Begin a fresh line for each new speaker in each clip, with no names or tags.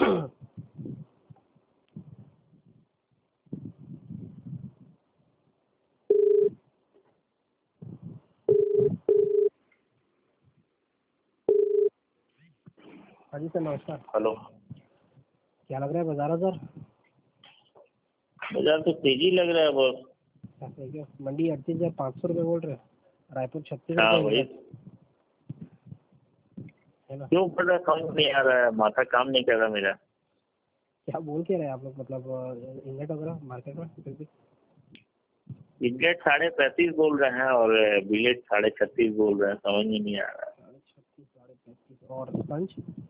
हाँ जी सर, नमस्कार।
हेलो।
क्या लग रहा है बाजार सर?
बाजार तो तेजी लग रहा है बस।
ऐसा है क्या? मंडी 38,500 रुपये बोल रहे हैं, रायपुर 36
हाँ
रुपये
वही।
है ना?
क्यों पड़ रहा, समझ नहीं आ रहा है, माथा काम नहीं कर रहा मेरा।
क्या बोल के रहे हैं आप लोग, मतलब इंगेट वगैरह मार्केट में फिर भी?
इंगेट 35.5 बोल रहे हैं और बिलेट 36.5 बोल रहे हैं, समझ में नहीं आ रहा है।
36, 35 और स्पंज?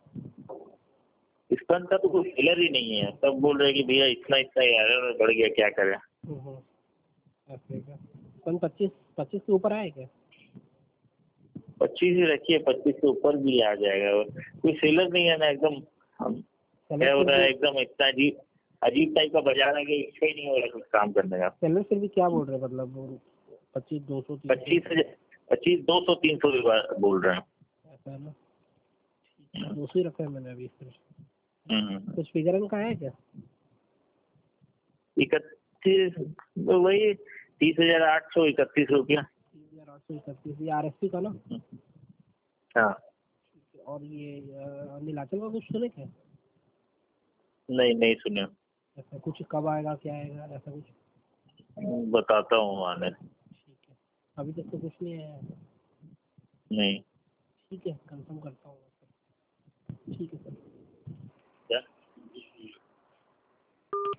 स्पंज का तो कोई फिलर ही नहीं है, सब बोल रहे हैं कि भैया इतना इतना एरर बढ़ गया, क्या करें।
ऐसा है क्या? स्पंज 25 के ऊपर आए क्या?
25 ही रखिए, 25 से ऊपर भी आ जाएगा। कोई सेलर नहीं है ना, एकदम हम क्या हो रहा है, एकदम इतना अजीब अजीब टाइप का बाजार है कि इच्छा ही नहीं हो रहा कुछ काम करने का।
सेलर फिर भी क्या बोल रहे हैं, मतलब 25, 200,
25 200 300 बोल रहे हैं।
ऐसा है ना? 200 ही रखा है मैंने अभी फिर। कुछ फिगर का है क्या?
31 वही 30,831 रुपया।
30,831, ये RSP का ना?
हाँ।
और ये नीलाचल का कुछ सुने क्या?
नहीं सुने।
ऐसा कुछ कब आएगा, क्या आएगा, ऐसा कुछ?
बताता हूँ आने।
ठीक है, अभी तक तो कुछ नहीं आया।
नहीं।
ठीक है, कंफर्म करता हूँ। ठीक है सर।